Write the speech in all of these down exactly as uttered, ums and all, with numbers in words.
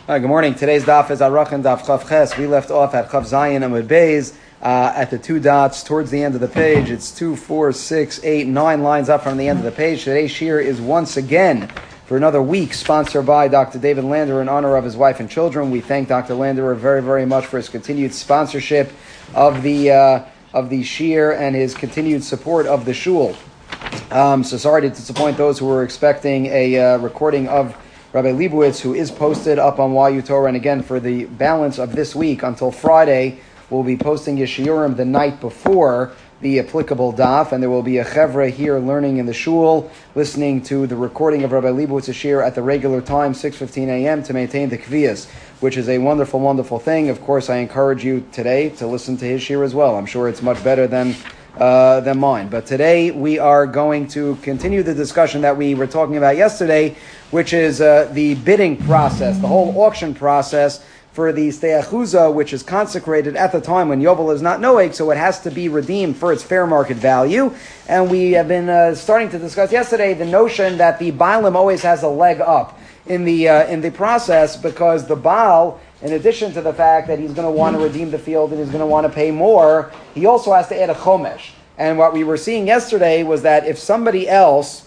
Hi, good morning. Today's daf is Arachan Daf Chav Ches. We left off at Chav Zayin Amud Beis uh, at the two dots towards the end of the page. It's two, four, six, eight, nine lines up from the end of the page. Today's shir is once again for another week sponsored by Doctor David Landerer in honor of his wife and children. We thank Doctor Landerer very, very much for his continued sponsorship of the uh, of the shir and his continued support of the shul. Um, so sorry to disappoint those who were expecting a uh, recording of Rabbi Leibowitz, who is posted up on Y U Torah, and again for the balance of this week until Friday, we'll be posting Yeshiurim the night before the applicable daf, and there will be a chevra here learning in the shul, listening to the recording of Rabbi Leibowitz's shir at the regular time, six fifteen a.m. to maintain the kviyas, which is a wonderful, wonderful thing. Of course, I encourage you today to listen to his shir as well. I'm sure it's much better than Uh, than mine. But today we are going to continue the discussion that we were talking about yesterday, which is uh, the bidding process, the whole auction process for the steachuza, which is consecrated at the time when Yovel is not noeg, so it has to be redeemed for its fair market value. And we have been uh, starting to discuss yesterday the notion that the Baalim always has a leg up in the uh, in the process, because the Baal, in addition to the fact that he's going to want to redeem the field and he's going to want to pay more, he also has to add a chomesh. And what we were seeing yesterday was that if somebody else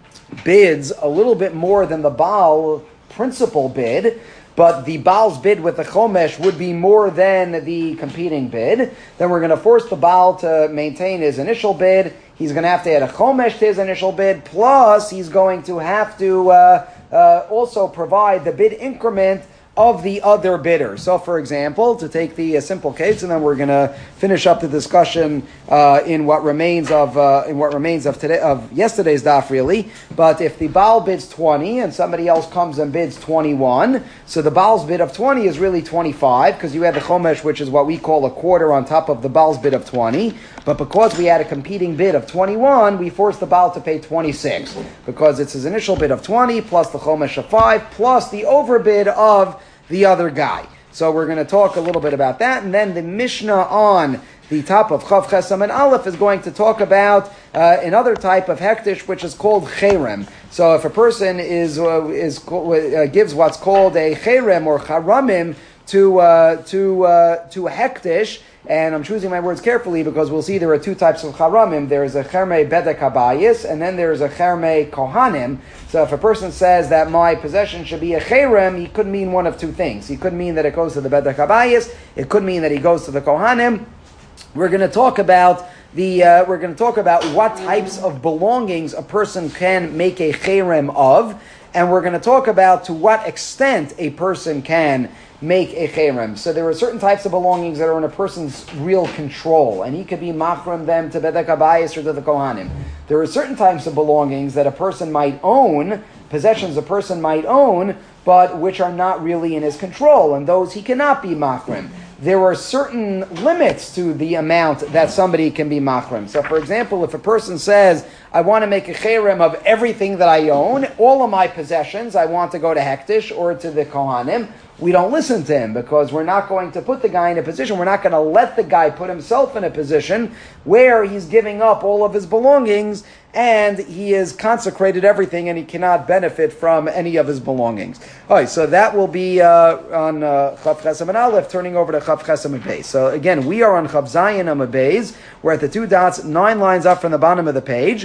bids a little bit more than the Baal principal bid, but the Baal's bid with the chomesh would be more than the competing bid, then we're going to force the Baal to maintain his initial bid. He's going to have to add a chomesh to his initial bid, plus he's going to have to uh, uh, also provide the bid increment of the other bidder. So, for example, to take the uh, simple case, and then we're going to finish up the discussion uh, in what remains of uh, in what remains of today of yesterday's daf, really. But if the Baal bids twenty and somebody else comes and bids twenty-one, so the Baal's bid of twenty is really twenty-five, because you had the chomesh, which is what we call a quarter on top of the Baal's bid of twenty. But because we had a competing bid of twenty-one, we forced the Baal to pay twenty-six, because it's his initial bid of twenty plus the chomesh of five plus the overbid of the other guy. So we're going to talk a little bit about that, and then the Mishnah on the top of Chav Chesam and Aleph is going to talk about uh, another type of hektish, which is called cherem. So if a person is uh, is uh, gives what's called a cherem or charamim to uh, to uh, to a hektish, and I'm choosing my words carefully because we'll see there are two types of charamim. There's a cherme bedek habayis, and then there's a cherme kohanim. So if a person says that my possession should be a cherem, he could mean one of two things. He could mean that it goes to the bedek habayis. It could mean that he goes to the kohanim. We're going to talk about the. Uh, we're going to talk about what types of belongings a person can make a cherem of, and we're going to talk about to what extent a person can make a cherem. So there are certain types of belongings that are in a person's real control, and he could be machram them to bedek habayis or to the kohanim. There are certain types of belongings that a person might own, possessions a person might own, but which are not really in his control, and those he cannot be machram. There are certain limits to the amount that somebody can be machram. So, for example, if a person says, I want to make a cherem of everything that I own, all of my possessions, I want to go to hektish or to the kohanim, we don't listen to him, because we're not going to put the guy in a position, we're not going to let the guy put himself in a position where he's giving up all of his belongings and he has consecrated everything and he cannot benefit from any of his belongings. All right, so that will be uh, on uh, Chav Chesam and Aleph, turning over to Chav Chesam and Beis. So again, we are on Chav Zayin Amud Beis. We're at the two dots, nine lines up from the bottom of the page.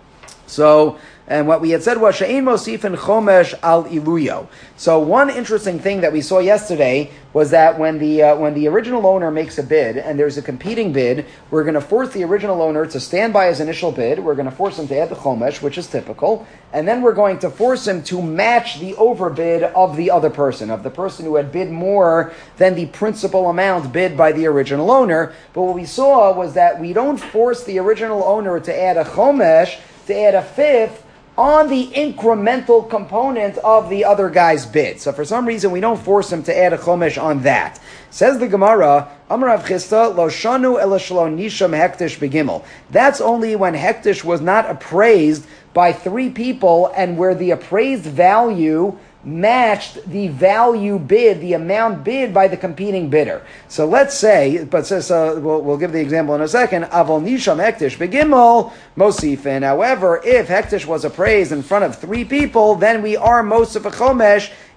So, and what we had said was she'ein mosifin chomesh al iluyo. So one interesting thing that we saw yesterday was that when the uh, when the original owner makes a bid and there's a competing bid, we're going to force the original owner to stand by his initial bid. We're going to force him to add the chomesh, which is typical, and then we're going to force him to match the overbid of the other person, of the person who had bid more than the principal amount bid by the original owner. But what we saw was that we don't force the original owner to add a chomesh, to add a fifth on the incremental component of the other guy's bid. So for some reason, we don't force him to add a chomesh on that. Says the Gemara, Amar Rav Chisda, Lo shanu ela shelo nisham hektish begimel. That's only when hektish was not appraised by three people and where the appraised value matched the value bid, the amount bid by the competing bidder. So let's say, but says uh, we'll, we'll give the example in a second. Avol nisham hektish begimel mosifin. However, if hektish was appraised in front of three people, then we are mosif a chomesh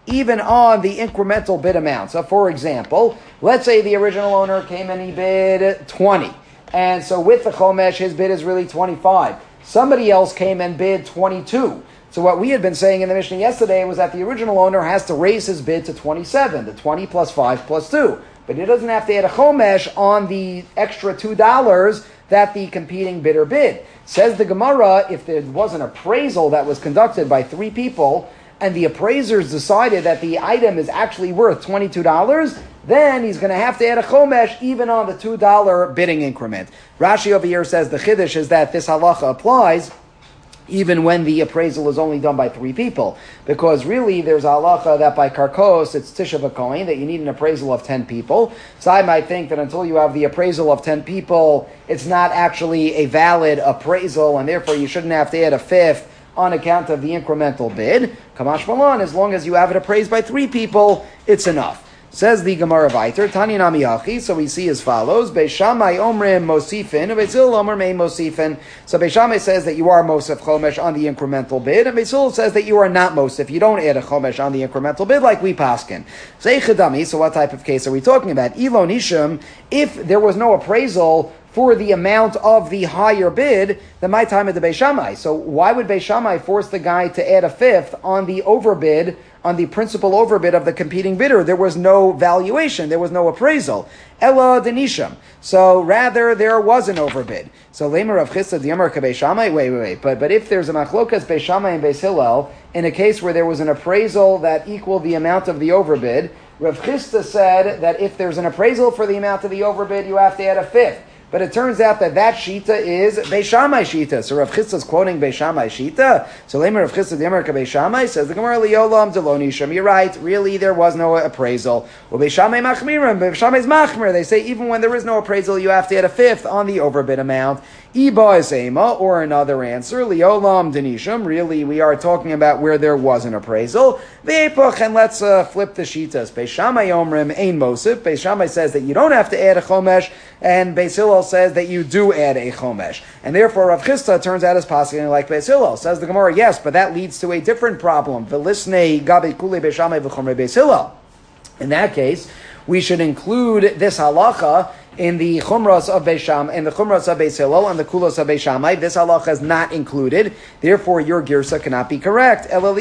even on the incremental bid amount. So for example, let's say the original owner came and he bid twenty. And so with the chomesh, his bid is really twenty-five. Somebody else came and bid twenty-two. So what we had been saying in the Mishnah yesterday was that the original owner has to raise his bid to twenty-seven, the twenty plus five plus two. But he doesn't have to add a chomesh on the extra two dollars that the competing bidder bid. Says the Gemara, if there was an appraisal that was conducted by three people, and the appraisers decided that the item is actually worth twenty-two dollars, then he's going to have to add a chomesh even on the two dollars bidding increment. Rashi over here says the chiddush is that this halacha applies even when the appraisal is only done by three people. Because really there's a halacha that by karkos, it's tisha v'kohen, that you need an appraisal of ten people. So I might think that until you have the appraisal of ten people, it's not actually a valid appraisal, and therefore you shouldn't have to add a fifth on account of the incremental bid. Kamash malan, as long as you have it appraised by three people, it's enough. Says the Gemara Vayter, Tanya Nami Yachi, so we see as follows, Beis Shammai Omrim Mosifin, and Beis Hillel Omer Mei Mosifin. So Beis Shammai says that you are Mosif Chomesh on the incremental bid, and Beis Hillel says that you are not Mosif, you don't add a Chomesh on the incremental bid like we paskin. Say Chedami, so what type of case are we talking about? Ilo Nishim, if there was no appraisal for the amount of the higher bid, then my time at the Beis Shammai. So why would Beis Shammai force the guy to add a fifth on the overbid, on the principal overbid of the competing bidder? There was no valuation, there was no appraisal. Ella denisham. So rather, there was an overbid. So Lemer of Chisda Diamar Beis Shammai. Wait, wait, wait. But but if there's a machlokas Beis Shammai and Beis Hillel in a case where there was an appraisal that equaled the amount of the overbid, Rav Chisda said that if there's an appraisal for the amount of the overbid, you have to add a fifth. But it turns out that that shita is Beis Shammai shita. So Rav Chisda is quoting Beis Shammai shita. So Lemer Rav Chisda Diamar Beis Shammai says the Gemara Liolam Delonisham. You're right. Really, there was no appraisal. Well, Beis Shammai machmirim. Beis Shammai is machmir. They say even when there is no appraisal, you have to add a fifth on the overbid amount. Iba is ema, or another answer Liolam Denisham. Really, we are talking about where there was an appraisal. Ve'epoch, and let's uh, flip the shitas. Beis Shammai Omrim Ein Mosif. Beis Shammai says that you don't have to add a chomesh, and Beis Hillel says that you do add a chomesh. And therefore, Rav Chisda turns out as paskin like Beis Hillel. Says the Gemara, yes, but that leads to a different problem. V'lisnei gabi kule Beis Shammai v'chomrei Beis Hillel. In that case, we should include this halacha in the chumras of Beis Shammai, in the chumras of Beis Hillel and the kulos of Beis Shammai. This halacha is not included. Therefore, your girsa cannot be correct. So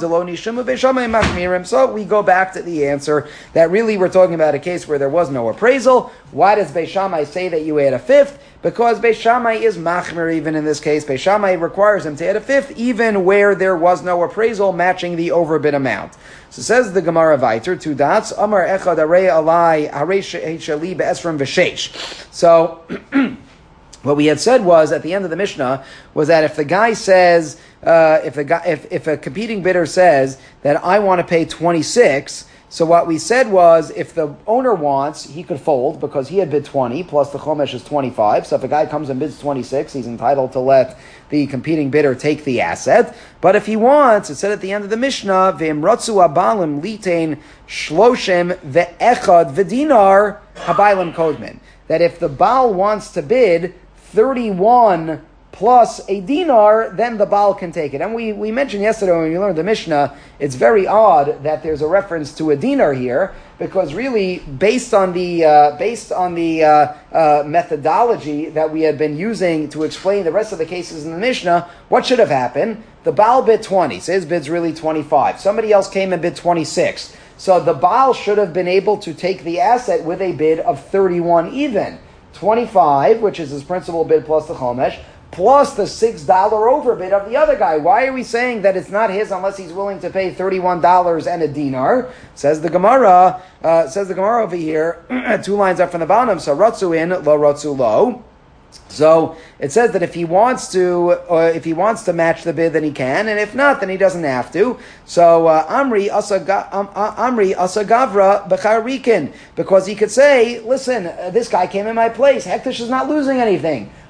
we go back to the answer that really we're talking about a case where there was no appraisal. Why does Beis Shammai say that you add a fifth? Because Beis Shammai is machmir even in this case. Beis Shammai requires him to add a fifth even where there was no appraisal matching the overbid amount. So says the Gemara Vayter, two dots, Amar echad arei alai harei sheli be'esrim v'sheish. So, what we had said was, at the end of the Mishnah, was that if the guy says, uh, if the guy, if, if a competing bidder says that I want to pay twenty-six, so what we said was, if the owner wants, he could fold because he had bid twenty, plus the chomesh is twenty-five. So if a guy comes and bids twenty-six, he's entitled to let the competing bidder take the asset. But if he wants, it said at the end of the Mishnah, V'imratzu abalim litain shloshem ve'echad v'dinar habaylim kodmin. That if the Baal wants to bid thirty-one plus a dinar, then the Baal can take it. And we, we mentioned yesterday when we learned the Mishnah, it's very odd that there's a reference to a dinar here, because really, based on the uh, based on the uh, uh, methodology that we had been using to explain the rest of the cases in the Mishnah, what should have happened? The Baal bid twenty, so his bid's really twenty-five. Somebody else came and bid twenty-six. So the Baal should have been able to take the asset with a bid of thirty-one even. twenty-five, which is his principal bid plus the chomesh, plus the six dollars overbid of the other guy. Why are we saying that it's not his unless he's willing to pay thirty-one dollars and a dinar? Says the Gemara, uh, says the Gemara over here, two lines up from the bottom, so ratzu in, lo ratzu lo. So it says that if he wants to, uh, if he wants to match the bid, then he can, and if not, then he doesn't have to. So uh, Amri asa um, uh, Amri asa gavra b'charikin, because he could say, listen, uh, this guy came in my place. Hektish is not losing anything.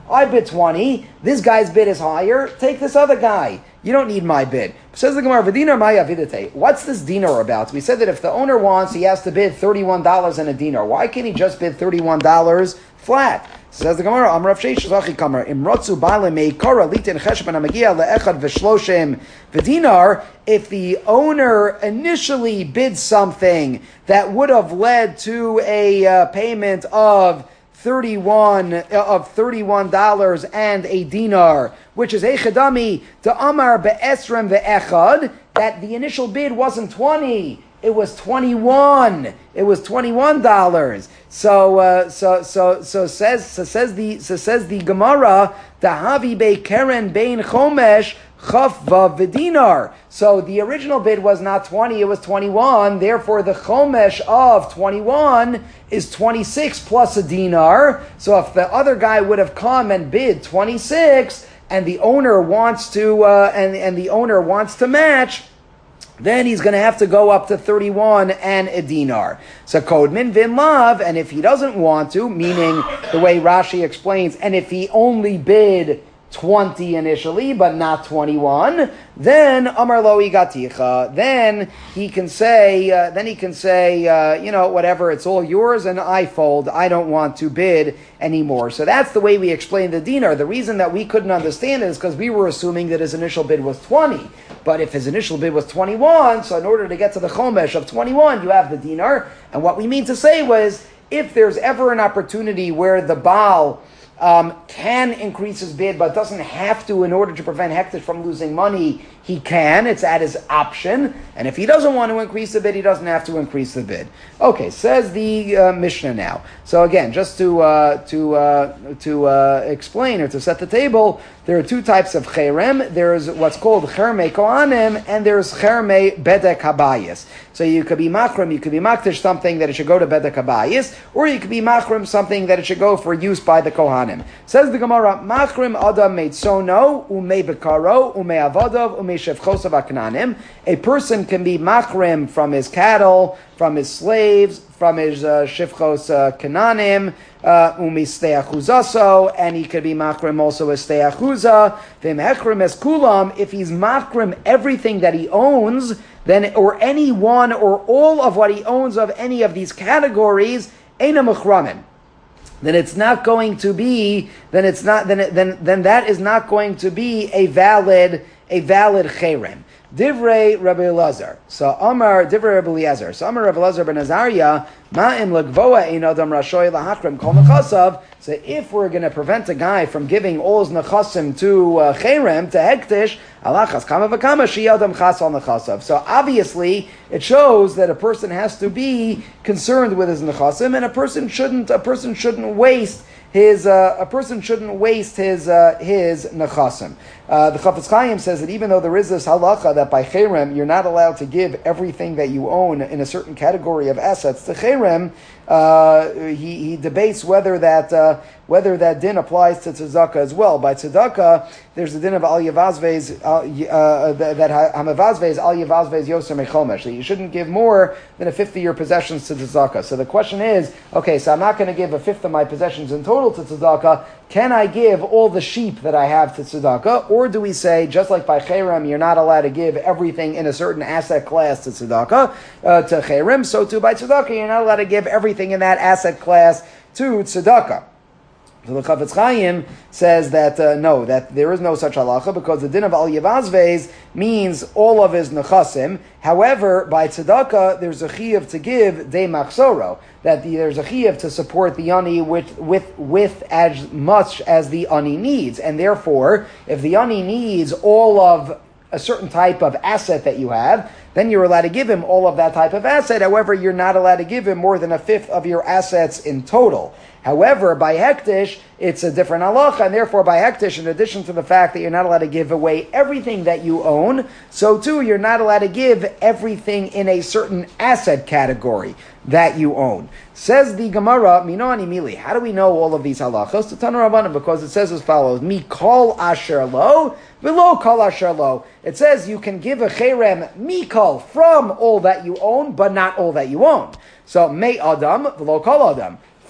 I bid twenty, this guy's bid is higher, take this other guy. You don't need my bid. Says the Gemara, V'dinar maya vidate. What's this dinar about? We said that if the owner wants, he has to bid thirty-one dollars in a dinar. Why can't he just bid thirty-one dollars flat? Says the Gemara, Amrav Sheish Zachi Kamar, Imrotzu Bale Meikara Litin Cheshban Amagia Le'echad V'shloshim V'dinar. If the owner initially bid something that would have led to a uh, payment of thirty-one of thirty-one dollars and a dinar, which is echadami to Amar be'esrem ve'echad, that the initial bid wasn't twenty, it was twenty-one. It was twenty-one dollars. So uh, so so so says so says the so says the Gemara, Dahavi be Keren bein Chomesh Chaf vav v'dinar. So the original bid was not twenty, it was twenty-one. Therefore, the chomesh of twenty-one is twenty-six plus a dinar. So if the other guy would have come and bid twenty-six, and the owner wants to uh, and and the owner wants to match, then he's going to have to go up to thirty-one and a dinar. So Kodmin Vin Lav, and if he doesn't want to, meaning the way Rashi explains, and if he only bid twenty initially, but not twenty-one, then Amar Lo Igaticha, then he can say, uh, then he can say, uh, you know, whatever, it's all yours, and I fold, I don't want to bid anymore. So that's the way we explain the dinar. The reason that we couldn't understand it is because we were assuming that his initial bid was twenty. But if his initial bid was twenty-one, so in order to get to the chomesh of twenty-one, you have the dinar. And what we mean to say was, if there's ever an opportunity where the Baal Um, can increase his bid, but doesn't have to in order to prevent Hektish from losing money, he can. It's at his option. And if he doesn't want to increase the bid, he doesn't have to increase the bid. Okay, says the uh, Mishnah now. So again, just to uh, to uh, to uh, explain or to set the table, there are two types of cherem. There's what's called cherme kohanim, and there's cherme bedek habayis. So you could be machrim, you could be maktish something that it should go to bedek habayis, or you could be machrim something that it should go for use by the kohanim. Says the Gemara, machrim adam meitzono ume bekaro ume avadav ume shevchosav aknanim. A person can be machrim from his cattle, from his slaves, from his uh, shivchos uh, kananim, umi steachuzaso, and he could be machrim also as steachuza. Vim hechrim es kulam. If he's machrim everything that he owns, then or any one or all of what he owns of any of these categories, eina machramim. Then it's not going to be. Then it's not. Then it, then then that is not going to be a valid a valid cherem. Divrei Rabbi Elazar. So Amar Divrei Rabbi Elazar. So Amar Rabbi Elazar ben Azariah, Ma'im legvoa ein adam rashoy lahakrim kol nechasav. So if we're going to prevent a guy from giving all his nechasim to uh, cherem, to hektish, alachas kama v'kama shi adam chas al nechasav. So obviously it shows that a person has to be concerned with his nechasim, and a person shouldn't a person shouldn't waste his uh, a person shouldn't waste his uh, his nechasim. Uh, the Chafetz Chaim says that even though there is this halacha that by cherem you're not allowed to give everything that you own in a certain category of assets to cherem, uh, he, he debates whether that uh, whether that din applies to tzedakah as well. By tzedakah, there's the din of al yavazvez uh, that hamavazvez al yavazvez yoser mechomesh. That you shouldn't give more than a fifth of your possessions to tzedakah. So the question is, okay, so I'm not going to give a fifth of my possessions in total to tzedakah. Can I give all the sheep that I have to tzedakah? Or do we say, just like by cherem, you're not allowed to give everything in a certain asset class to tzedakah, uh, to cherem, so too by tzedakah, you're not allowed to give everything in that asset class to tzedakah. So the Chafetz Chaim says that uh, no, that there is no such halacha because the din of al yavazvez means all of his nechasim. However, by tzedakah, there's a chiyuv to give de machsoro, that the, there's a chiyuv to support the ani with with with as much as the ani needs, and therefore, if the ani needs all of a certain type of asset that you have, then you're allowed to give him all of that type of asset. However, you're not allowed to give him more than a fifth of your assets in total. However, by hektish, it's a different halacha, and therefore by hektish, in addition to the fact that you're not allowed to give away everything that you own, so too you're not allowed to give everything in a certain asset category that you own. Says the Gemara, Minoni Mili, how do we know all of these halachas? To Tanur Rabbanan, because it says as follows, Mi kol asher lo, velo kol asher lo. It says you can give a cherem mikol from all that you own, but not all that you own. So, me adam, velo kol adam.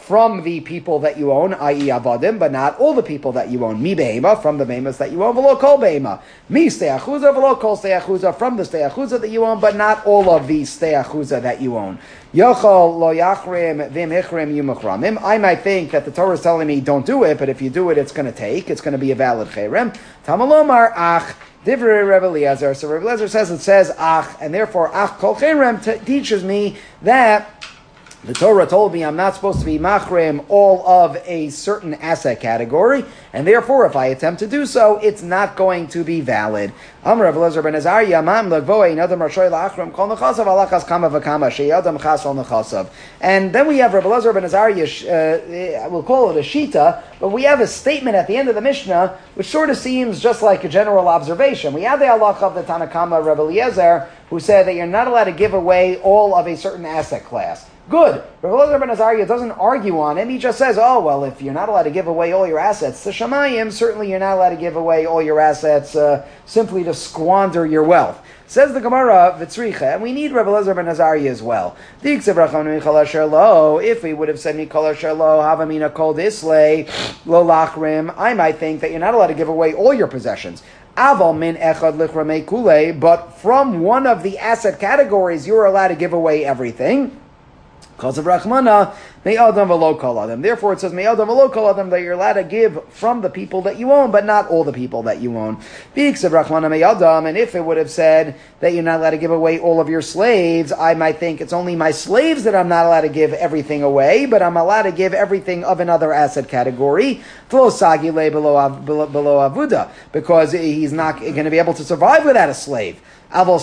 from the people that you own, that is avadim, but not all the people that you own. Mi behema, from the behemoths that you own, v'lo kol behema. Mi stei achuza, v'lo kol stei achuza, from the stei achuza that you own, but not all of the stei achuza that you own. Yochol lo yachrim vim hichrim yumachramim. I might think that the Torah is telling me don't do it, but if you do it, it's going to take. It's going to be a valid cherem. Tamalomar ach divrei Rebbe Eliezer. So Rebbe Eliezer says it says ach, and therefore ach kol cherem t- teaches me that the Torah told me I'm not supposed to be machrim all of a certain asset category, and therefore, if I attempt to do so, it's not going to be valid. Amar Rav Eliezer ben Azariah, mam legvoei nadam rashoy la'achrim kol nechasav alachas kama v'kama sheyadam chas al nechasav. And then we have Rav Eliezer ben Azariah, uh, we'll call it a shita, but we have a statement at the end of the Mishnah, which sort of seems just like a general observation. We have the halacha of the Tanakama Rav Eliezer, who said that you're not allowed to give away all of a certain asset class. Good. Rav Eliezer ben Azariah doesn't argue on him. He just says, oh, well, if you're not allowed to give away all your assets to Shamayim, certainly you're not allowed to give away all your assets uh, simply to squander your wealth. Says the Gemara, Vitzricha, and we need Rav Eliezer ben Azariah as well. If we would have said Mikol Asher Lo, Havamina Kol Dislay, Lo Lachrim, I might think that you're not allowed to give away all your possessions. Aval min echad lichrame kule, but from one of the asset categories, you're allowed to give away everything. Because of Rachmana, me'adam v'lo kol adam. Therefore, it says me'adam v'lo kol adam that you're allowed to give from the people that you own, but not all the people that you own. Because of Rachmana me'adam, and if it would have said that you're not allowed to give away all of your slaves, I might think it's only my slaves that I'm not allowed to give everything away, but I'm allowed to give everything of another asset category. Below avuda, because he's not going to be able to survive without a slave. However,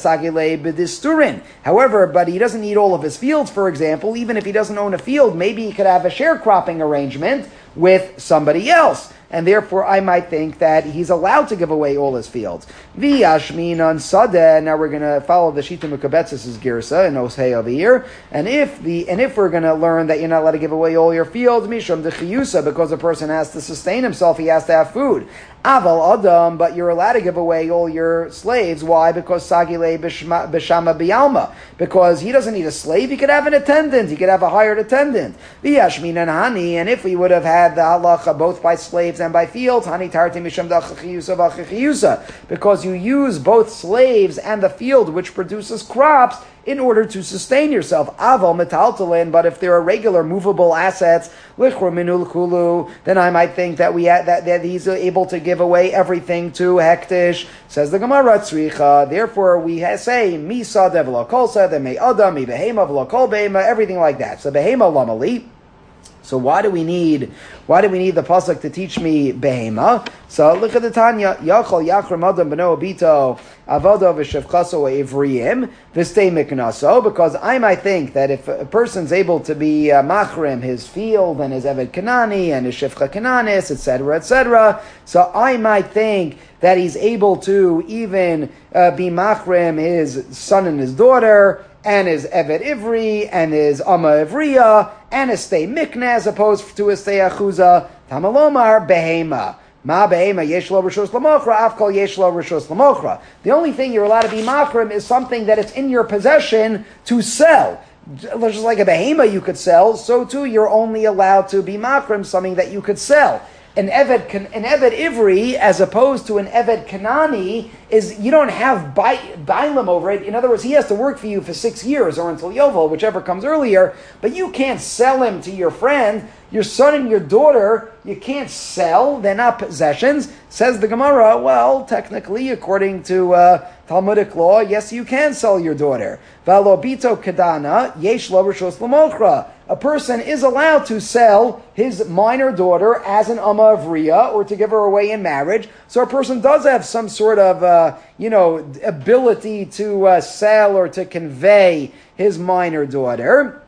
but he doesn't need all of his fields, for example. Even if he doesn't own a field, maybe he could have a sharecropping arrangement with somebody else. And therefore, I might think that he's allowed to give away all his fields. V'yashminan sadeh. Now we're going to follow the Shita Mekabetzis' girsa in Osei over here. And if the and if we're going to learn that you're not allowed to give away all your fields, mishum dechiyusa, because a person has to sustain himself, he has to have food. Aval adam, but you're allowed to give away all your slaves. Why? Because sagile b'shama b'yalma. Because he doesn't need a slave. He could have an attendant. He could have a hired attendant. V'yashminan hani. And if we would have had the halacha both by slaves and by fields, hani tarti misham dachachiyusa v'achachiyusa, because you use both slaves and the field which produces crops in order to sustain yourself. Aval metaltalin, but if there are regular movable assets, lichra minul kulu, then I might think that we ha- that, that he's able to give away everything to hektish. Says the Gemara tzricha. Therefore, we ha- say misa devla kolsa, the me adam, mi behema v'lo kol behema, everything like that. So behema lamali. So why do we need why do we need the pasuk to teach me behema? So look at the Tanya. Yachol yachrim adam b'no abito avodo v'shevchaso evriyim v'stei miknaso. Because I might think that if a person's able to be uh, machrim his field and his eved kanani and his shevcha kananis, et cetera, et cetera, so I might think that he's able to even uh, be machrim his son and his daughter, and his Evet Ivri, and his Amma Ivriya, and his Stay Mikna, as opposed to his Stay Achuza, Tamalomar Behema. Ma Behema, Yeshlo Rishos Lamochra, Afkal Yeshlo Rishos Lamochra. The only thing you're allowed to be Makrim is something that it's in your possession to sell. Just like a Behema you could sell, so too you're only allowed to be Makrim, something that you could sell. An Eved, an Eved Ivri, as opposed to an Eved Kanani, is you don't have Bailam over it. In other words, he has to work for you for six years or until Yovel, whichever comes earlier, but you can't sell him to your friend. Your son and your daughter, you can't sell. They're not possessions. Says the Gemara, well, technically, according to uh, Talmudic law, yes, you can sell your daughter. Valobito kadana, yesh lo rishos lamochra. A person is allowed to sell his minor daughter as an Amma Avriya or to give her away in marriage. So a person does have some sort of, uh, you know, ability to uh, sell or to convey his minor daughter.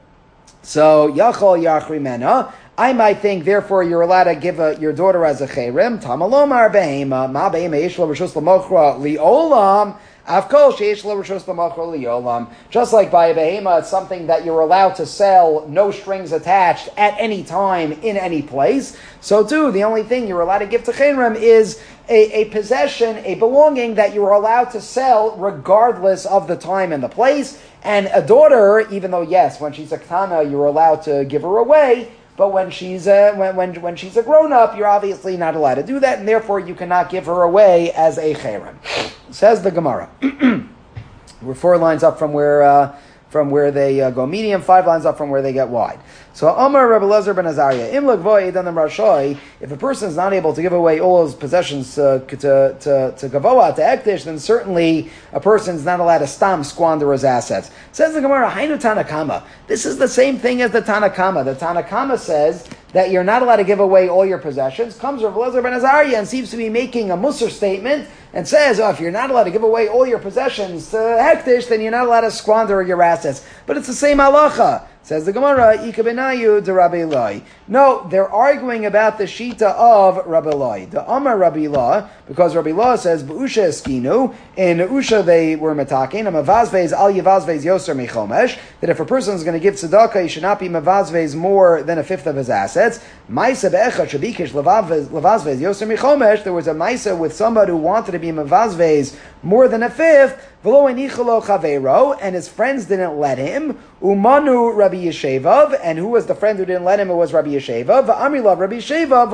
So, Yachol Yachrimena. I might think, therefore, you're allowed to give a, your daughter as a cherem. Tamalomar behema, ma behema yeshlo rishos lamochra liolam. Afkol sheish lo rishos lamochra liolam. Just like by a behema, it's something that you're allowed to sell, no strings attached, at any time, in any place. So too, the only thing you're allowed to give to cherem is a, a possession, a belonging that you are allowed to sell regardless of the time and the place. And a daughter, even though, yes, when she's a ketana, you're allowed to give her away, but when she's a, when, when, when she's a grown-up, you're obviously not allowed to do that, and therefore you cannot give her away as a cherem. Says the Gemara. We're four lines up from where uh, from where they uh, go medium, five lines up from where they get wide. So Amar Rabbi Elazar ben Azariah, Im Lagvoi Edanam Rashoi, if a person is not able to give away all his possessions uh, to to to Gavoa, to Ektish, then certainly a person is not allowed to stam squander his assets. Says the Gemara, Hainu Tanakama. This is the same thing as the Tanakama. The Tanakama says that you're not allowed to give away all your possessions. Comes Rabbi Elazar ben Azariah and seems to be making a Musar statement and says, oh, if you're not allowed to give away all your possessions to Hektish, then you're not allowed to squander your assets. But it's the same halacha. Says the Gemara, Ika benayu de Rabbi Eloi. No, they're arguing about the shita of Rabbi Eloi. The Amar Rabbi Eloi, because Rabbi Eloi says, B'usha eskinu, in Usha they were metakin, and Mavazvez al Yavazvez yoser mechomesh, that if a person is going to give tzedakah, he should not be Mavazvez more than a fifth of his assets. Maisa be'echa shabikish Lavazvez yoser mechomesh, there was a Maisa with somebody who wanted to be Mavazvez more than a fifth, and his friends didn't let him. Umanu Rabbi Yeshevav, and who was the friend who didn't let him? It was Rabbi Yeshevav. Amrilav Rabbi Yeshevav,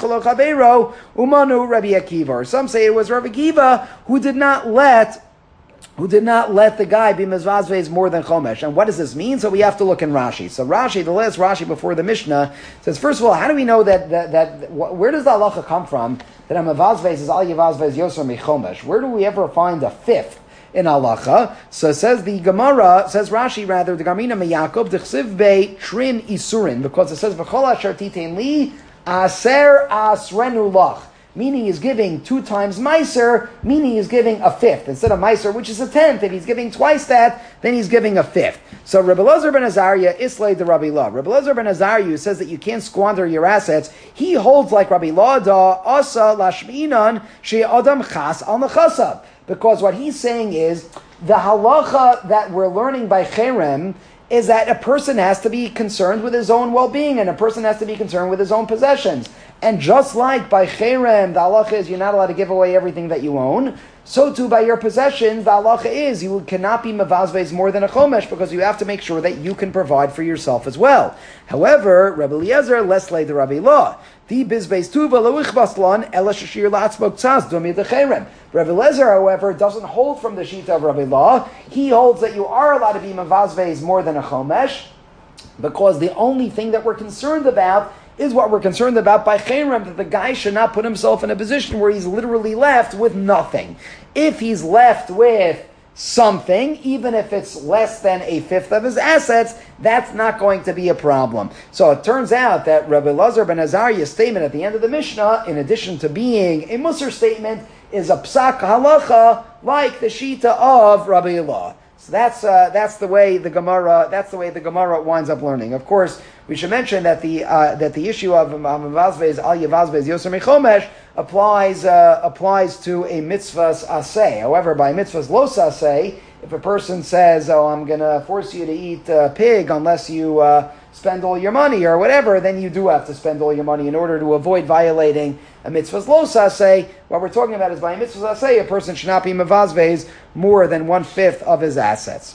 Umanu Rabbi Akiva. Or some say it was Rabbi Akiva who did not let who did not let the guy be mezvazvez more than chomesh. And what does this mean? So we have to look in Rashi. So Rashi, the last Rashi before the Mishnah, says, first of all, how do we know that, that, that where does the halacha come from, that a mezvazvez is al yavazvez yoser mechomesh? Where do we ever find a fifth in halacha? So says the Gemara, says Rashi rather, the Garmina meYaakov, d'chsiv be trin isurin, because it says, v'chol asher titein li, aser asrenu lach. Meaning he's giving two times Meiser, meaning he's giving a fifth. Instead of Meiser, which is a tenth, if he's giving twice that, then he's giving a fifth. So Rabbi Elazar ben Azariah, Islay the Rabbi Law. Rabbi Elazar ben Azariah, who says that you can't squander your assets, he holds like Rabbi Law, da asa lashminan she adam chas al nechasab. Because what he's saying is, the halacha that we're learning by Cherem is that a person has to be concerned with his own well-being, and a person has to be concerned with his own possessions. And just like by Cherem, the halacha is you're not allowed to give away everything that you own, so too by your possessions, the halacha is you cannot be mavazvez more than a chomesh, because you have to make sure that you can provide for yourself as well. However, Rabbi Eliezer, less lay the Rabbi Law. The bizbeis tuva loichbaslan ela shashir la'atzmok tzaz dumi de Cherem. Rabbi Eliezer, however, doesn't hold from the shita of Rabbi Law. He holds that you are allowed to be mavazvez more than a chomesh, because the only thing that we're concerned about is what we're concerned about by Cherem, that the guy should not put himself in a position where he's literally left with nothing. If he's left with something, even if it's less than a fifth of his assets, that's not going to be a problem. So it turns out that Rabbi Elazar ben Azariah's statement at the end of the Mishnah, in addition to being a Musar statement, is a psak halacha like the shita of Rabbi Elazar. So that's uh, that's the way the Gemara that's the way the Gemara winds up learning. Of course, we should mention that the uh, that the issue of Mavazvez al Yavazvez Yoser Mechomesh applies uh, applies to a mitzvah's aseh. However, by mitzvah's los aseh, if a person says, "Oh, I'm going to force you to eat uh, pig unless you uh, spend all your money," or whatever, then you do have to spend all your money in order to avoid violating a mitzvah's los aseh. What we're talking about is by a mitzvah's aseh, a person should not be mavazvez more than one fifth of his assets.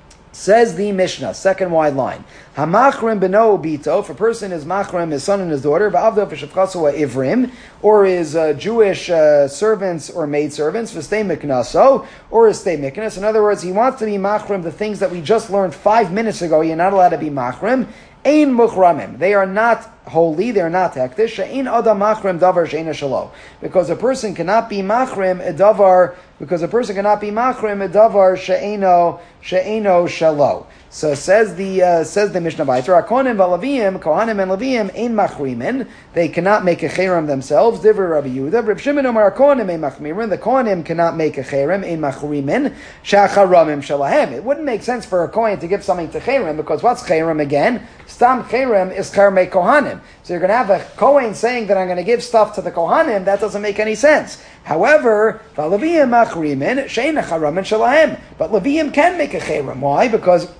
Says the Mishnah, second wide line. Hamachrim beno bito, if a person is machrim, his son and his daughter, v'avdo v'shafchasu ivrim, or his uh, Jewish uh, servants or maidservants, v'stei miknaso, or his stei miknas. In other words, he wants to be machrim, the things that we just learned five minutes ago, you're not allowed to be machrim. Ein muchramim. They are not holy, they are not hektish. She'ein adam machrim davar she'ena shalo. Because a person cannot be machrim a davar, because a person cannot be machrim a davar she'eno she'eno shalo. So says the uh, says the Mishnah B'Aitra, Kohanim v'Levim, Kohanim and Levim ein machrimin. They cannot make a cherem themselves. Divrei Rabbi Yehuda, Reb Shimon Omar Kohanim ein machmirin. The Kohanim cannot make a cherem ein machrimin. Shacharamim shalahem. It wouldn't make sense for a Kohen to give something to cherem, because what's cherem again? Stam cherem is chermei Kohanim. So you're going to have a Kohen saying that I'm going to give stuff to the Kohanim. That doesn't make any sense. However, v'Levim machrimin she'ein charamin shalahem. But Levim can make a cherem. Why? Because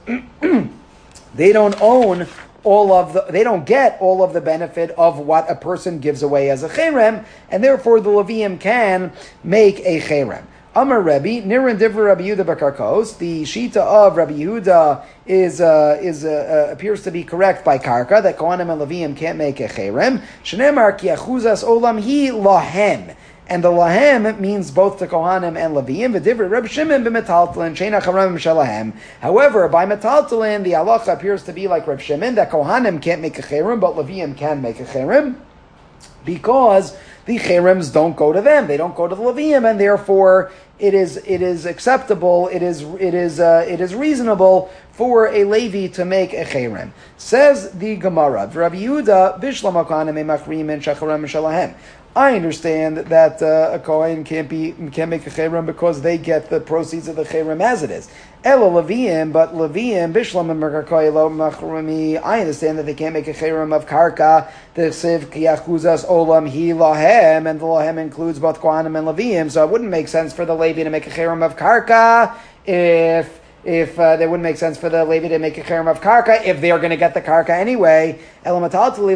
they don't own all of the, they don't get all of the benefit of what a person gives away as a cherem, and therefore the Levium can make a cherem. Amar Rebbe, Nirin Divra Rabbi Yehuda Bakarkos. The Shita of Rabbi Yehuda is uh, is uh, uh, appears to be correct by Karka that Kohanim and Leviim can't make a cherem. Shneimar ki achuzas olam hi lahem. And the lahem means both to Kohanim and Leviim. V'divrei Reb Shimon b'metaltalin sheina chavram shalahem. However, by metaltalin, the halacha appears to be like Reb Shimon that Kohanim can't make a cherem, but Leviim can make a cherem, because the cherems don't go to them; they don't go to the Leviim, and therefore it is it is acceptable. It is it is uh, it is reasonable for a Levi to make a cherem. Says the Gemara, Rabbi Yehuda bishlam Kohanim machrim and shacharem shalahem. I understand that uh, a Kohen can't be can't make a cherem because they get the proceeds of the cherem as it is. Elo Leviim, but Leviim bishlam and merkakoyelo machrami. I understand that they can't make a cherem of karka. The siv kiyachuzas olam hi lahem, and the lahem includes both Kohanim and Leviim. So it wouldn't make sense for the Levi to make a cherem of karka if. If uh, it wouldn't make sense for the Levi to make a cherem of karka if they are going to get the karka anyway. However,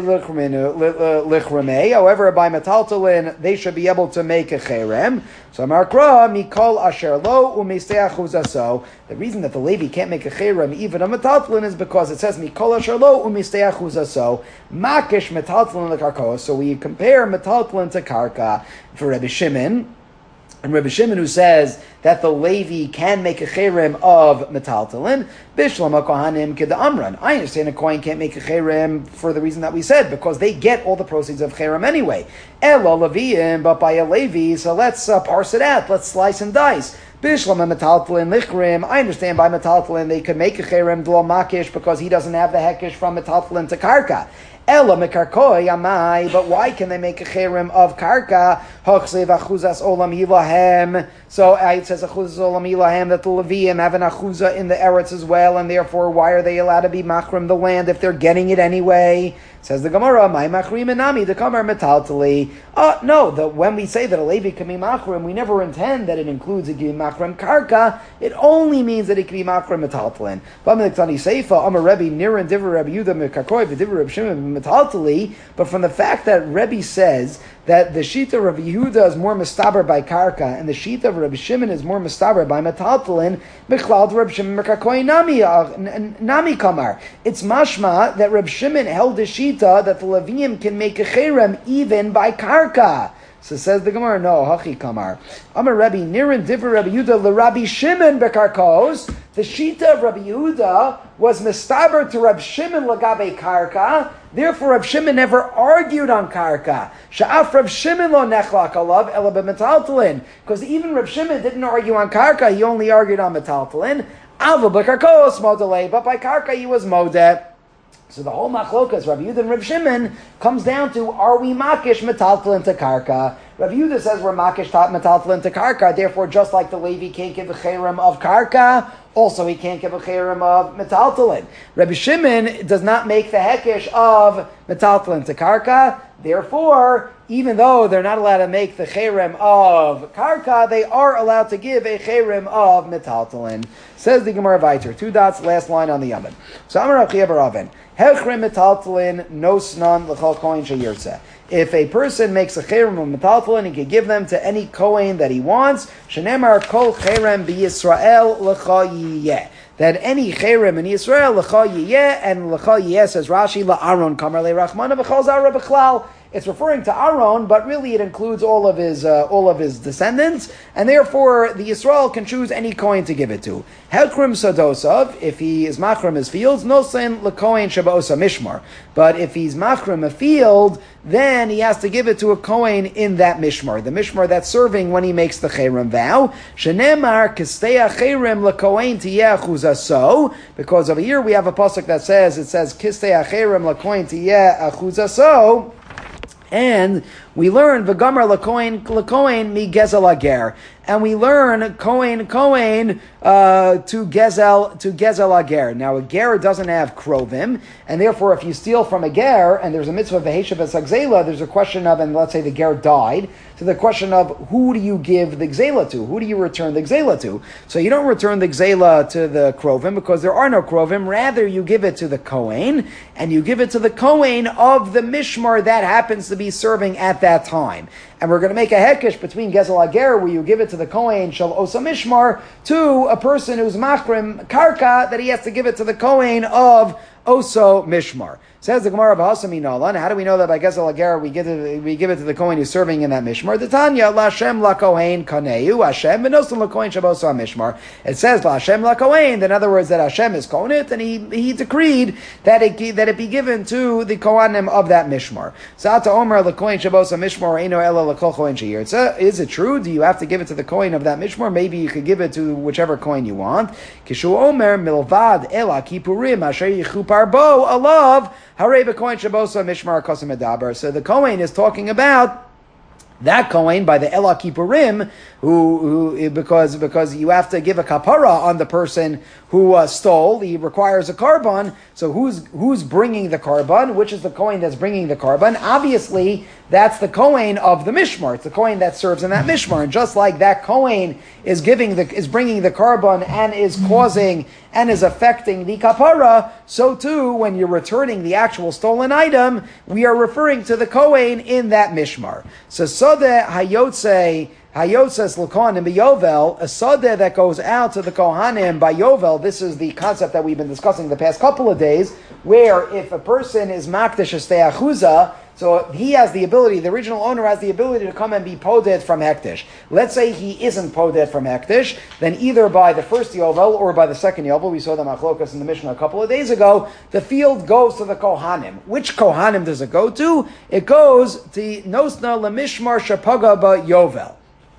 by metaltalin they should be able to make a cherem. So Markra mikol asher lo umisteachuzaso. The reason that the Levi can't make a cherem even a metaltalin is because it says mikol asher lo umisteachuzaso makish metaltalin lekarkos. So we compare metaltalin to karka for Rebbe Shimon. And Rebbe Shimon, who says that the Levi can make a cherem of metaltalin, bishlam kohanim kid amran. I understand a kohen can't make a cherem for the reason that we said, because they get all the proceeds of cherem anyway. Elo Leviim, but by a Levi, so let's uh, parse it out. Let's slice and dice. Bishlam and metaltalin lichrim. I understand by metaltalin they could make a cherem dlo makish because he doesn't have the hekish from metaltalin to karka. Ella mekarkoi amai, but why can they make a cherem of karka? Hochsev achuzas olam hilahem. So uh, it says achuzas olam hilahem that the Leviim have an achuza in the eretz as well, and therefore why are they allowed to be machrim the land if they're getting it anyway? Says the Gemara, my machrim enami the kamar metaltali. Uh no, the, when we say that a Levi can be machrim, we never intend that it includes a giving machrim karka. It only means that it can be machrim metaltalin. B'amiktani seifa amar Rebbe nirin divrei Rabbi Yehuda mekarkoi v'divrei Reb Shimon metaltali. But from the fact that Rebbe says that the shita of Rabbi Yehuda is more mistaber by karka, and the shita of Rabbi Shimon is more mistaber by metaltalin, Mechlal Rabbi Shimon mekarkoi nami nami kamar. It's mashma that Rabbi Shimon held the shita that the Leviim can make a cherem even by karka. So says the Gemara, no, hachi kamar. Amar Rabbi nirin divrei Rabbi Yehuda leRabbi Shimon bekarkos. The shita of Rabbi Yehuda was mistaber to Rabbi Shimon lagabe karka. Therefore, Rabbi Shimon never argued on karka. Sha'af Rabbi Shimon lo nechlak alav ela b'metaltalin. Because even Rabbi Shimon didn't argue on karka; he only argued on metaltalin. Ava b'karkos modalei, but by karka he was modeh. So the whole machlokas, Rabbi Yehuda and Rabbi Shimon, comes down to, are we makish metaltalin to karka? Rabbi Yehuda says we're makish metaltalin to karka, therefore just like the Levi can't give a cherem of karka, also he can't give a cherem of metaltalin. Rabbi Shimon does not make the hekish of metaltalin to karka, therefore, even though they're not allowed to make the cherem of karka, they are allowed to give a cherem of metaltalin. Says the Gemara Vayter, two dots, last line on the Yaman. So Amar Rav Chiya bar Ravin, hechrem metaltalin no snan l'chol kohen sheyirtzeh. If a person makes a cherem of metaltalin, he can give them to any kohen that he wants. Shenemar kol cherem b'Yisrael l'cha yiyeh. That any cherem in Yisrael l'cha yiyeh, and l'cha yiyeh says Rashi la'aron kamar le'rachmana v'chol zara b'chlal. It's referring to Aaron, but really it includes all of his uh, all of his descendants, and therefore the Yisrael can choose any kohen to give it to. Hekrim Sadosov, if he is machrim his fields, nosen lekohen shabaosa mishmar. But if he's machrim a field, then he has to give it to a kohen in that mishmar, the mishmar that's serving when he makes the cherem vow. Shenemar kisteya cherem lekohen tiyeh achuzaso, because over here we have a pasuk that says it says kisteya cherem lekohen tiyeh achuzaso. And we learn v'gamar lakohen lakohen mi gezel ager, and we learn kohen kohen uh, to gezel to gezel ager. Now a ger doesn't have krovim, and therefore if you steal from a ger and there's a mitzvah v'heshav esagzela, there's a question of, and let's say the ger died, so the question of who do you give the gzela to? Who do you return the gzela to? So you don't return the gzela to the krovim because there are no krovim. Rather, you give it to the kohen, and you give it to the kohen of the mishmar that happens to be serving at that time. and we're going to make a hekesh between Gezel Ager, where you give it to the Kohen Shal Osa Mishmar, to a person who's machrim karka, that he has to give it to the Kohen of Oso Mishmar. Says the Gemara B'Hasami Nolan. How do we know that by Gezel Ager we give it we give it to the Kohen who's serving in that Mishmar? The Tanya La Hashem La Kohen Kaneu Hashem V'Nosan La Kohen Shabosa Mishmar. It says La Hashem La Kohen. In other words, that Hashem is Kohenit, and he he decreed that it that it be given to the Kohanim of that Mishmar. Sa'ata Omer La Kohen Shabosa Mishmar Eino Ela La Kol Kohen Sheir. Is it true? Do you have to give it to the Kohen of that Mishmar? Maybe you could give it to whichever Kohen you want. Kishu Omer Milvad Ela Kipurim Asher Yichu Parbo Alav Harei B'Kohen Shabosa Mishmar Kosim Medaber. So the Kohen is talking about that Kohen by the Ela Kippurim, who, who because because you have to give a kapara on the person who uh, stole. He requires a karban. So who's who's bringing the karban? Which is the Kohen that's bringing the karban? Obviously, that's the Kohen of the Mishmar. It's the Kohen that serves in that Mishmar. And just like that Kohen is giving the is bringing the karban and is causing and is affecting the kapara, so too when you're returning the actual stolen item, we are referring to the Kohen in that Mishmar. So Sodeh Hayotze Hayotzes L'Kohanim B'Yovel, a Sodeh that goes out to the Kohanim by Yovel. This is the concept that we've been discussing the past couple of days, where if a person is Makdish Estei Achuza, so he has the ability, the original owner has the ability to come and be poded from Hektish. Let's say he isn't poded from Hektish, then either by the first Yovel or by the second Yovel, we saw the Machlokas in the Mishnah a couple of days ago, the field goes to the Kohanim. Which Kohanim does it go to? It goes to Nosna Lemishmar Shapaga Ba Yovel.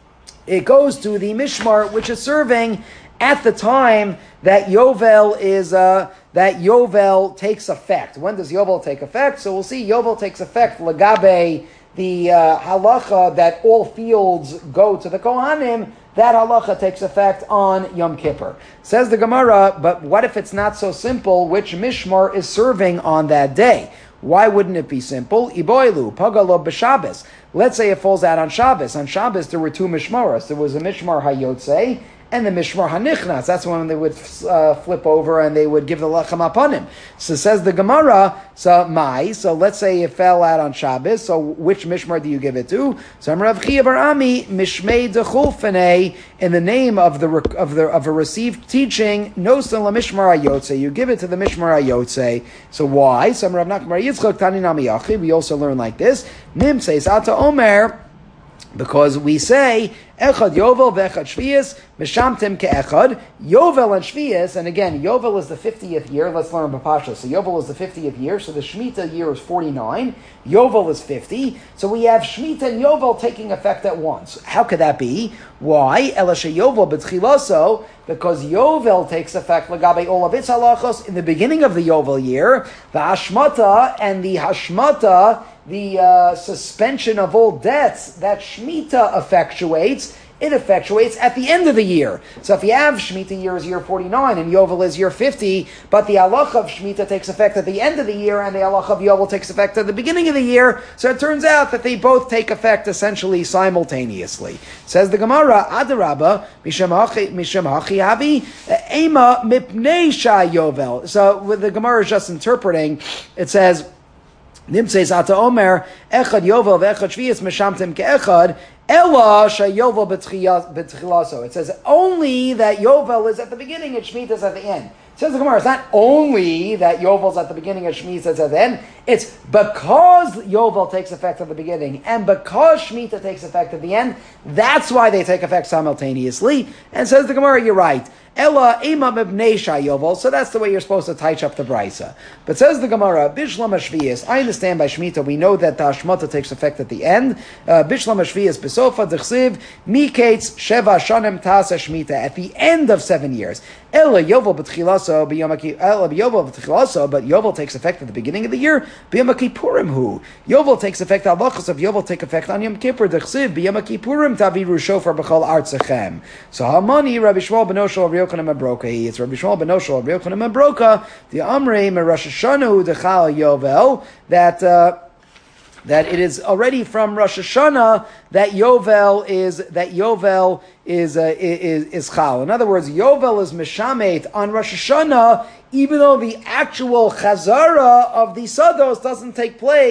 It goes to the Mishmar, which is serving at the time that Yovel is uh, that Yovel takes effect. When does Yovel take effect? So we'll see Yovel takes effect Lagabe, the uh, halacha that all fields go to the Kohanim. That halacha takes effect on Yom Kippur. Says the Gemara, but what if it's not so simple? Which Mishmar is serving on that day? Why wouldn't it be simple? Iboilu, Pagalo b'Shabbos. Let's say it falls out on Shabbos. On Shabbos there were two Mishmaras. There was a Mishmar Hayotze and the Mishmar Hanichnas. That's when they would uh, flip over and they would give the Lachem upon him. So says the Gemara, so Mai, so let's say it fell out on Shabbos, so which Mishmar do you give it to? So Rav Chiya bar Ami, Mishmei Dechulfenei, in the name of the of the of a received teaching, Nosan la Mishmar Hayotze, you give it to the Mishmar Hayotze. So why? So Rav Nachman bar Yitzchak Tani Nami Yachi, we also learn like this. Nim says Ata Omer, because we say Echad Yovel ve'Echad Shvius Mishamtim ke'Echad. Yovel and Shvius, and again, Yovel is the fiftieth year. Let's learn B'Pasha. So Yovel is the fiftieth year. So the Shemitah year is forty-nine. Yovel is fifty. So we have Shemitah and Yovel taking effect at once. How could that be? Why? Elashe Yovel b'Tchilaso, because Yovel takes effect Lagabe all of its halachos in the beginning of the Yovel year. The Hashmata and the Hashmata, the uh, suspension of all debts that Shemitah effectuates, it effectuates at the end of the year. So if you have Shemitah year is year forty-nine and Yovel is year fifty, but the halacha of Shemitah takes effect at the end of the year and the halacha of Yovel takes effect at the beginning of the year, so it turns out that they both take effect essentially simultaneously. Says the Gemara, Adarabba, Misham Hachi Havi, Ema Mipnei Sha Yovel. So the Gemara is just interpreting, it says, Nim says Ata Omer, Echad Yovel ve'Echad Shvius Mishamtim ke'Echad, Ela Shayovel b'Tchilaso. It says only that Yovel is at the beginning and Shemitah is at the end. It says the Gemara, it's not only that Yovel is at the beginning and Shemitah is at the end. It's because Yovel takes effect at the beginning and because Shemitah takes effect at the end. That's why they take effect simultaneously. And says the Gemara, you're right. Ella ema mebnei Yovel. So that's the way you're supposed to touch up the brisa. But says the Gemara, Bishlam Shvius. I understand by Shemitah we know that the Hashmata takes effect at the end. Bishlam Shvius besofa dechsiv miketz sheva shanim tasa Shemitah, at the end of seven years. Ella Yovel b'tchilaso b'yom Ella Yovel b'tchilaso, but Yovel takes effect at the beginning of the year. B'yom Kippurim hu. Yovel takes effect. Halachos of Yovel take effect on Yom Kippur. Dechsiv b'yom Kippurim taviru shofar b'chol artzachem. So Hamani Rabbi Shmuel ben Oshel Rabbi Yochanan ben Broka. It's Rabbi Shmuel ben Oshel Rabbi Yochanan ben Broka. The Amrei me Rosh Hashanah hu dechal Yovel, that. Uh, That it is already from Rosh Hashanah that Yovel is that Yovel is uh, is is chal. In other words, Yovel is mishamet on Rosh Hashanah, even though the actual chazara of the sados doesn't take place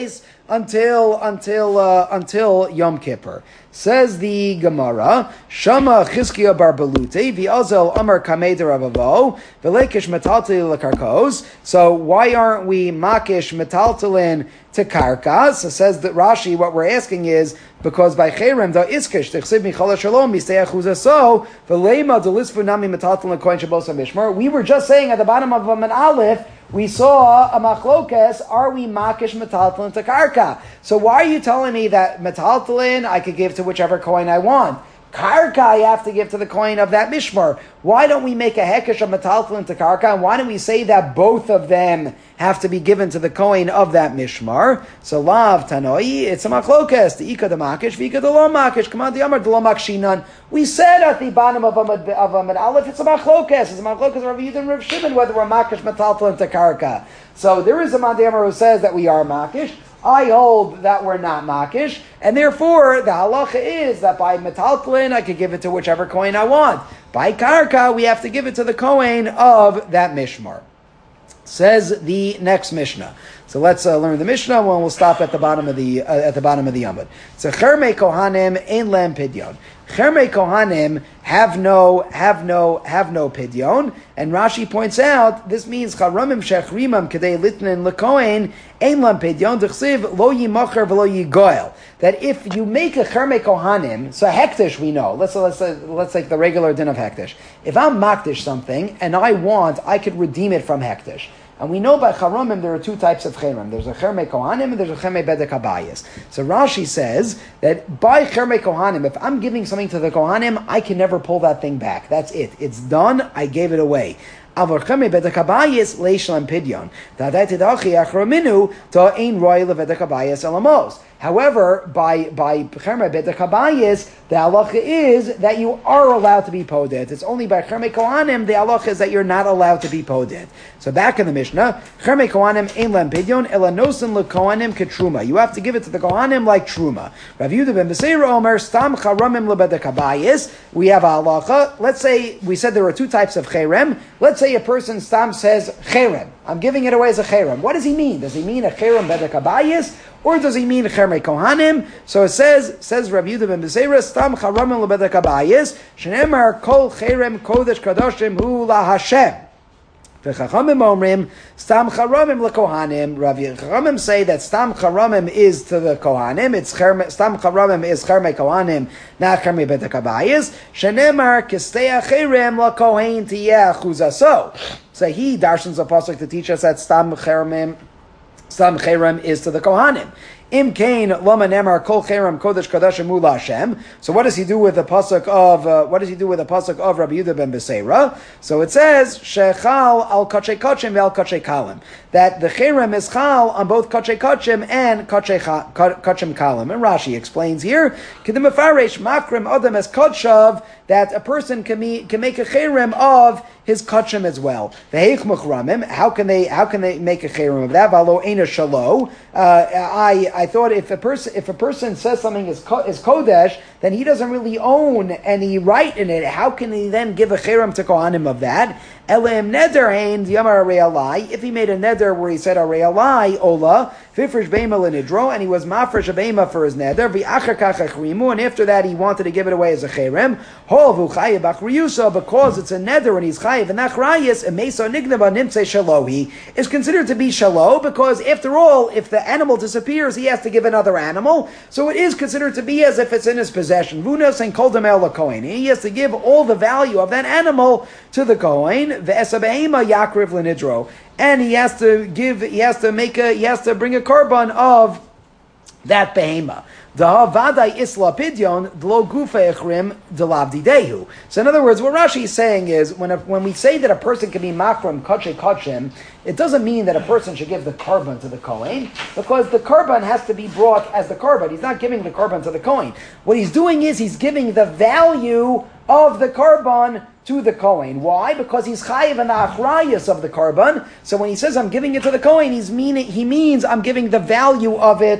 until until uh, until Yom Kippur. Says the Gemara, Shama Chizkiya bar Balute, V'azel Amar Kamei Rabavo, V'leikish Metaltalin lekarkos. So why aren't we makish metaltalin to karka? So says that Rashi, what we're asking is, because by Cherem, the iskish, T'chsiv Michala Shalom, Mistei Achuzah So, V'leima Delisfu Nami Metaltalin Koin Shabosa Mishmar. We were just saying at the bottom of an Aleph, we saw a machlokes, are we makish metaltalin to karka? So why are you telling me that metaltalin I could give to whichever coin I want? Karka I have to give to the coin of that mishmar. Why don't we make a hekesh of metaltalin to karka? And why don't we say that both of them have to be given to the coin of that mishmar? So lav tanoi, it's a machlokes. The ika the makish, vika the lo makish. Come on, the amar the lo makshinan. We said at the bottom of Amad of Amad Aleph, it's a machlokes. It's a machlokes of Rav Yehuda and Rav Shimon whether we're makish metaltalin to karka. So there is a mandamar who says that we are makish. I hold that we're not makish, and therefore the halacha is that by metaltalin I could give it to whichever coin I want. By karka we have to give it to the coin of that mishmar. Says the next Mishnah. So let's uh, learn the Mishnah. Well, we'll stop at the bottom of the uh, at the bottom of the Amud. So Chermei Kohanim ein lem pidyon. Chermei Kohanim have no have no have no pidyon, and Rashi points out this means Charamim shechrimam kedei litnin lekohen ein lem pidyon d'chsiv lo yimacher v'lo yigoel. That if you make a Chermei Kohanim, so hektish we know. Let's let's let's take the regular din of hektish. If I'm maktish something and I want, I could redeem it from hektish. And we know by Charamim there are two types of Cherem. There's a Chermei Kohanim and there's a Chermei Bedek Habayis. So Rashi says that by Chermei Kohanim, if I'm giving something to the Kohanim, I can never pull that thing back. That's it. It's done. I gave it away. Avor Chermei Bedek Habayis leishlam pidyon. Ta'adai tidachi achraminu to ein roy levedek habayis elamos. However, by by Chermei Bedek Habayis, the halacha is that you are allowed to be poded. It's only by Chermei Kohanim the halacha is that you're not allowed to be poded. So back in the Mishnah, Chermei Kohanim ein lem pidyon ela nosen lekohanim ketruma. You have to give it to the Kohanim like truma. Rav Yehuda ben Beseira Omer stam charamim lebedek habayis. We have a halacha. Let's say we said there are two types of cherem. Let's say a person stam says cherem. I'm giving it away as a cherem. What does he mean? Does he mean a cherem bedek habayis? Or does he mean Chermei Kohanim? So it says, says Rav Yehuda ben Beseira, Stam Charamim lebedek habayis, Shenemar kol cherem kodesh kadoshim hu la Hashem. V'chachamim omrim, Stam Charamim lekohanim. Rav Chachamim say that Stam Charamim is to the Kohanim. It's Chermei, Stam Charamim is Chermei Kohanim, not Chermei bedek habayis. Shenemar kistei cherem lekohen tiyeh achuzaso. So he darshans a pasuk to teach us that Stam Charamim Stam Cherem is to the Kohanim. Im kain lama nemar kol cherem kodesh kadashim hu Hashem. So what does he do with the pasuk of uh, what does he do with the pasuk of Rabbi Yehuda ben Beseira? So it says shechal al kachay kachim ve'al kachay kalim, that the cherem is chal on both kachay kachim and kachay kachim kalim. And Rashi explains here kedim afaresh makrim adam es kachav, that a person can, be, can make a cherem of his kachim as well. Ve'heich muchramim. How can they? How can they make a cherem of that? Valo eina shalo. I I thought if a person if a person says something is is kodesh, then he doesn't really own any right in it. How can he then give a cherem to kohanim of that? Elam neder hein yamar arei. If he made a neder where he said arei alai ola fifrish beima lenidro, and he was mafresh a beima for his neder v'achar kach achrimu, and after that he wanted to give it away as a cherem. Hol v'chayev achriyusa, because it's a neder and he's chayev and achrayis and mesa nignava nimtzei shalohi is considered to be shalo, because after all, if the animal disappears, he has to give another animal, so it is considered to be as if it's in his possession. Vunas and kol damel lakohen. He has to give all the value of that animal to the kohen. Ve'esabehema yakriv lenidro, and he has to give, he has to make a, he has to bring a korban of that behema. Da vadai isla pidyon dlo gufa echrim delavdidehu. So in other words, what Rashi is saying is, when a, when we say that a person can be makram kachay kachim, it doesn't mean that a person should give the korban to the kohen, because the korban has to be brought as the korban. He's not giving the korban to the kohen. What he's doing is he's giving the value of the korban to the kohen. Why? Because he's chayiv and the achrayus of the korban. So when he says I'm giving it to the kohen, he's meaning he means I'm giving the value of it to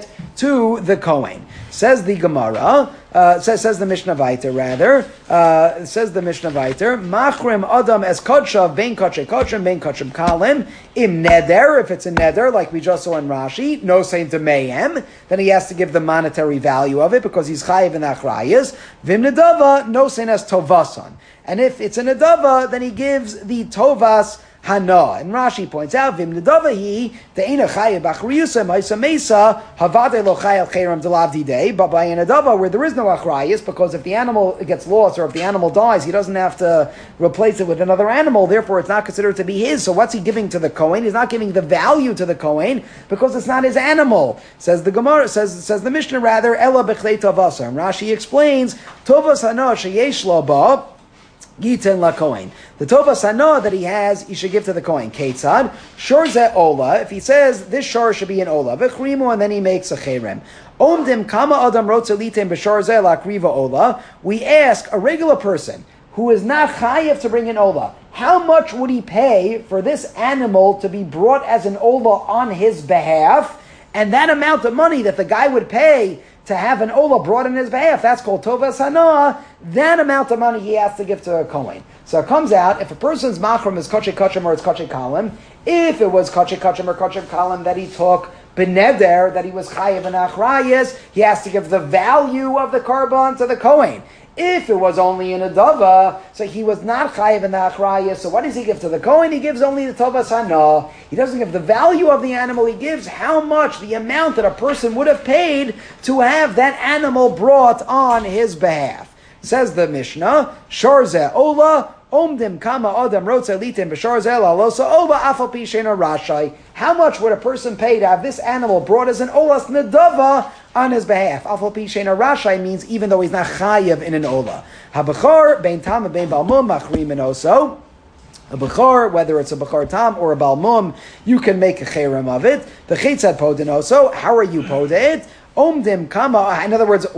to the Kohen. Says the Gemara, uh, says, says the Mishnah Vayter rather, uh, says the Mishnah Vayter, Machrim Adam es Kodshav, Bein Kodshe Kodshim, Bein Kodshim Kalim, Im Neder, if it's a Neder, like we just saw in Rashi, no saying to Mayhem, then he has to give the monetary value of it because he's Chayiv in Achrayas, Vim Nedava, no saying as Tovasan. And if it's a Nedava, then he gives the Tovas Hana. And Rashi points out, Vim Nedavahi, De'ena Chayev Achriyusa, Maisa Mesa, Havade Lo Chayel Cheram Delavdi Day. But by a Nedava, where there is no Achrayus, because if the animal gets lost or if the animal dies, he doesn't have to replace it with another animal, therefore it's not considered to be his. So what's he giving to the Kohen? He's not giving the value to the Kohen because it's not his animal. Says the Gemara, says, says the Mishnah rather, Ella Bechlei Tavasa. And Rashi explains, Tovas Hana Sheyesh Lo Ba, Giten la Kohen. The Tovas Hana that he has, he should give to the Kohen. Ketzad, Shorze Ola, if he says this shor should be an Ola, V'chrimu, and then he makes a Cherem. Omdim Kama Adam Rotzelitim B'Shorze Lakriva Ola, we ask a regular person who is not Chayev to bring an Ola, how much would he pay for this animal to be brought as an Ola on his behalf? And that amount of money that the guy would pay to have an Ola brought in his behalf, that's called Tovas Hana, that amount of money he has to give to a Kohen. So it comes out, if a person's machram is Koche Kachim or it's Koche Kalim, if it was Koche Kachim or Koche Kalim that he took Beneder, that he was Chayev and Achrayas, he has to give the value of the Karban to the Kohen. If it was only in a dava, so he was not chayiv in the achrayah, so what does he give to the Kohen? He gives only the tovas hana. He doesn't give the value of the animal, he gives how much, the amount that a person would have paid to have that animal brought on his behalf. Says the Mishnah, Shorze Ola, Omdim Kama Adam Rotza Litim B'Shorze Lalosa Ola Afal Pi Sheina Rashai. How much would a person pay to have this animal brought as an Olas Nedava on his behalf? Afal Pi Sheina Rashai means even though he's not chayiv in an Ola. HaBechor, Bein Tam and Bein Balmum, Machrim and Oso. A Bechor, whether it's a Bechor Tam or a Balmum, you can make a Cherem of it. The Chitzad Podin Oso, how are you Poda it? Omdim Kama, in other words, a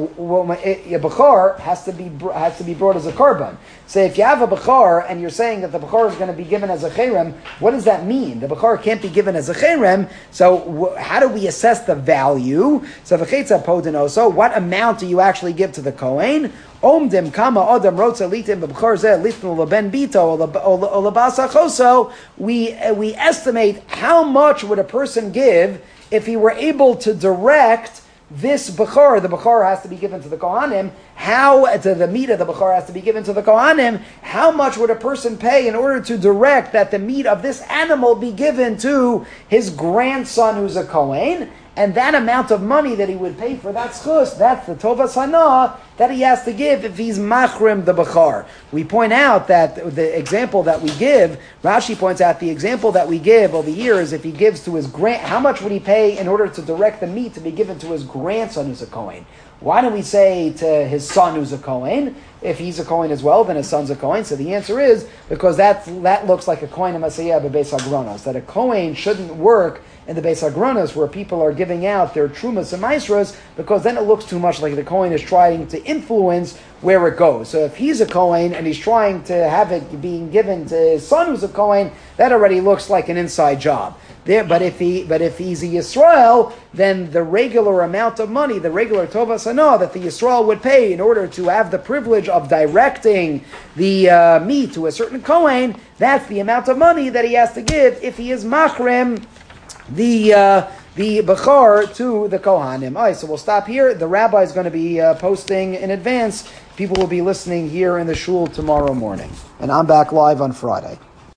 Bechor has to be has to be brought as a Karban. So if you have a Bechor and you're saying that the Bechor is going to be given as a Cherem, what does that mean? The Bechor can't be given as a Cherem, so w- how do we assess the value? So V'cheitza Podin so what amount do you actually give to the Kohen? Omdim Kama Adam Rotza Litim B'Bechor Zeh Litnu Leben Bito Olabasa Choso. We we estimate how much would a person give if he were able to direct this Bechor. The Bechor has to be given to the Kohanim. How, to the meat of the Bechor has to be given to the Kohanim. How much would a person pay in order to direct that the meat of this animal be given to his grandson who's a Kohen? And that amount of money that he would pay for that schus, that's the Tovas Hana that he has to give if he's machrim the Bechar. We point out that the example that we give, Rashi points out the example that we give over here is if he gives to his grand, how much would he pay in order to direct the meat to be given to his grandson who's a Kohen? Why don't we say to his son who's a Kohen? If he's a Kohen as well, then his son's a Kohen. So the answer is, because that that looks like a Kohen Masayah bebeis hagronos, that a Kohen shouldn't work in the Beis Hagronos where people are giving out their trumas and maestras, because then it looks too much like the Kohen is trying to influence where it goes. So if he's a Kohen and he's trying to have it being given to his son who's a Kohen, that already looks like an inside job. There, but if he, but if he's a Yisrael, then the regular amount of money, the regular Tovas Hana that the Yisrael would pay in order to have the privilege of directing the uh, meat to a certain Kohen, that's the amount of money that he has to give if he is machrim the uh, the Bechor to the Kohanim. All right, so we'll stop here. The rabbi is going to be uh, posting in advance. People will be listening here in the shul tomorrow morning. And I'm back live on Friday.